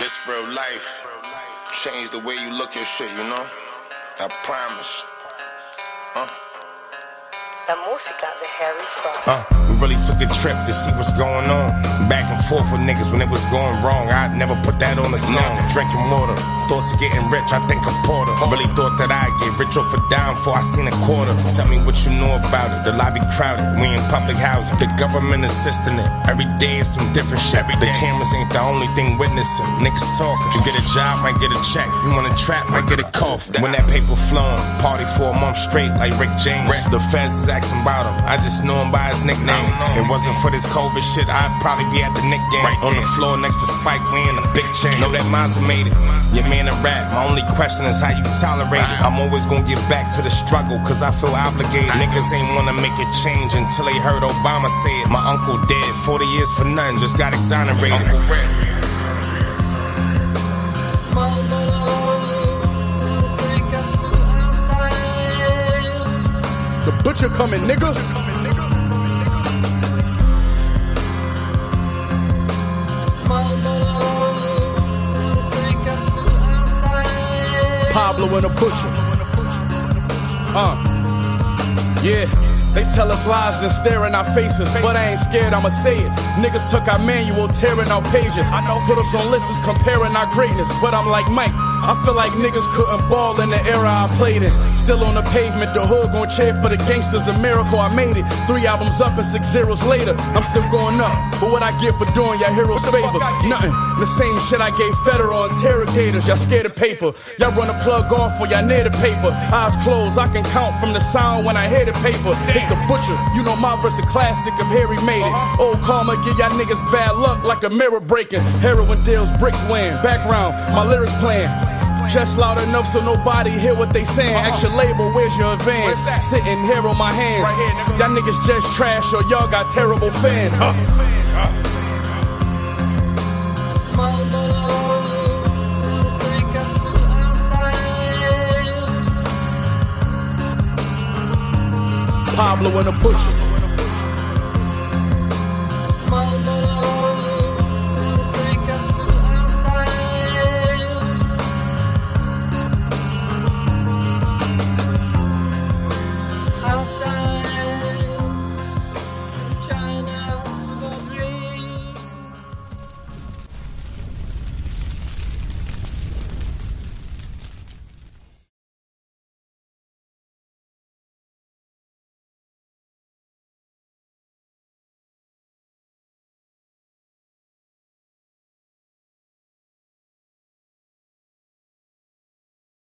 This real life. Change the way you look at shit, you know? I promise. La música de Harry Fraud. We really took a trip to see what's going on. Back and forth with niggas when it was going wrong. I'd never put that on the song. Drinking water, thoughts of getting rich, I think a porter. Really thought that I'd get rich off a dime before I seen a quarter. Tell me what you know about it. The lobby crowded, we in public housing. The government assisting it. Every day is some different shit. The cameras ain't the only thing witnessing. Niggas talking. You get a job, might get a check. You want a trap, might get a cough. When that paper flowing, party for a month straight like Rick James. The feds is asking about him. I just know him by his nickname. It wasn't for this COVID shit, I'd probably be at the Knick game. On the floor next to Spike, we in a big chain. Know that Mazza made it. Your man a rap. My only question is how you tolerate it. I'm always gonna get back to the struggle, cause I feel obligated. Niggas ain't wanna make a change until they heard Obama say it. My uncle dead, 40 years for nothing, just got exonerated. The butcher coming, nigga. Pablo and the butcher. Yeah. They tell us lies and stare in our faces, but I ain't scared, I'ma say it. Niggas took our manual, tearing out pages. Put us on lists comparing our greatness, but I'm like Mike. I feel like niggas couldn't ball in the era I played in. Still on the pavement, the hood gon' cheer for the gangsters. A miracle, I made it. 3 albums up and 6 zeros later. I'm still going up, but what I get for doing y'all heroes favors? Nothing. The same shit I gave federal interrogators. Y'all scared of paper. Y'all run a plug off or y'all near the paper. Eyes closed, I can count from the sound when I hear the paper. It's the butcher. You know my verse a classic if Harry made it. Old karma give y'all niggas bad luck like a mirror breaking. Heroin deals, bricks win. Background, my lyrics playing. Just loud enough so nobody hear what they saying. Extra label, where's your advance? Sitting here on my hands. Y'all niggas just trash or y'all got terrible fans. Pablo and the butcher.